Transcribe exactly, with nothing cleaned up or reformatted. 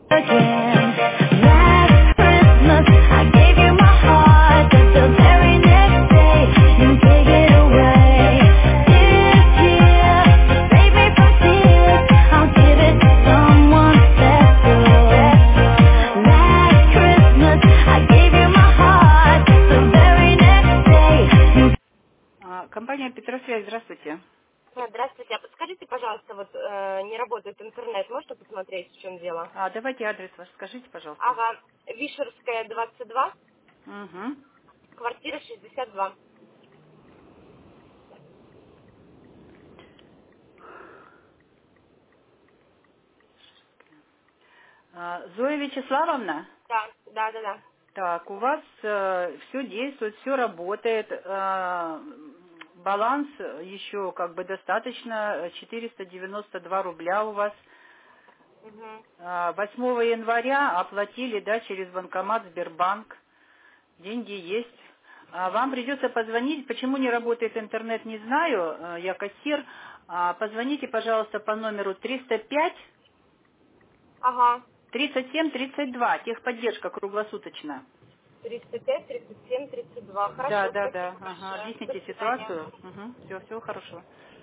again. Last Christmas, I gave you my heart, but the very next day, you take it away. This year, save me from tears, I'll give it to someone special. Last Christmas, I gave you my heart, the very next day, you... А, Компания Петросвязь, здравствуйте. А, Здравствуйте. А подскажите, пожалуйста, вот э, не работает интернет, можно посмотреть, в чем дело? А, давайте адрес ваш скажите, пожалуйста. Ага, Вишерская, двадцать два, Угу. квартира шестьдесят два. А, Зоя Вячеславовна, Да, да, да, да. так, у вас все действует, все работает, э, баланс еще как бы достаточно, четыреста девяносто два рубля у вас. Угу. А, восьмого января оплатили, да, через банкомат Сбербанк, деньги есть. А вам придется позвонить, почему не работает интернет, не знаю, э, я кассир. А, позвоните, пожалуйста, по номеру триста пять Ага, тридцать семь тридцать два, техподдержка круглосуточно. триста пять, тридцать семь, тридцать два. Да, Хорошо, да, спасибо да, ага, большое. До объясните свидания. ситуацию. Угу. Все, всего хорошего.